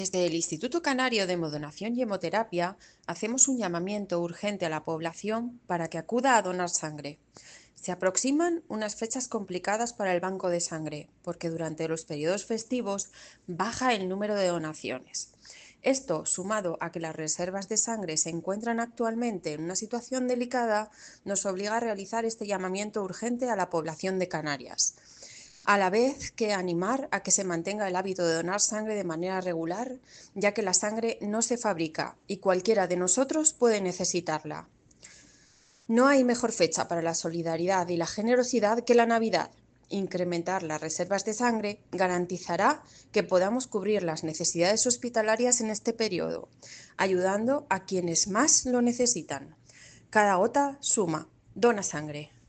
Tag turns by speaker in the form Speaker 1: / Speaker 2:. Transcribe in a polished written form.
Speaker 1: Desde el Instituto Canario de Hemodonación y Hemoterapia hacemos un llamamiento urgente a la población para que acuda a donar sangre. Se aproximan unas fechas complicadas para el banco de sangre, porque durante los periodos festivos baja el número de donaciones. Esto, sumado a que las reservas de sangre se encuentran actualmente en una situación delicada, nos obliga a realizar este llamamiento urgente a la población de Canarias, a la vez que animar a que se mantenga el hábito de donar sangre de manera regular, ya que la sangre no se fabrica y cualquiera de nosotros puede necesitarla. No hay mejor fecha para la solidaridad y la generosidad que la Navidad. Incrementar las reservas de sangre garantizará que podamos cubrir las necesidades hospitalarias en este periodo, ayudando a quienes más lo necesitan. Cada gota suma. Dona sangre.